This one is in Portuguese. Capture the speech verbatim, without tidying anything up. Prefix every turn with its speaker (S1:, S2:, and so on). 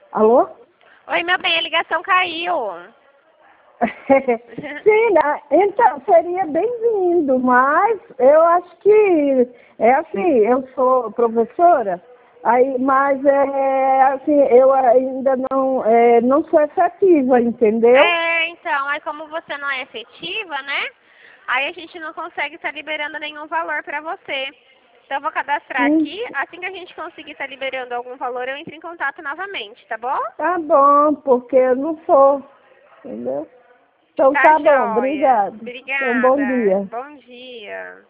S1: Alô?
S2: Oi, meu bem, a ligação caiu.
S1: Sim, né? Então seria bem-vindo, mas eu acho que é assim, eu sou professora, aí, mas é assim, eu ainda não, é, não sou efetiva, entendeu?
S2: É, então, aí como você não é efetiva, né? Aí a gente não consegue estar liberando nenhum valor pra você. Então eu vou cadastrar
S1: Sim,
S2: aqui, assim que a gente conseguir estar liberando algum valor, eu entro em contato novamente, tá bom?
S1: tá bom, porque eu não sou, entendeu? Então
S2: Tá
S1: tá bom,
S2: joia.
S1: obrigado. Então bom
S2: Obrigada.
S1: dia.
S2: Bom dia.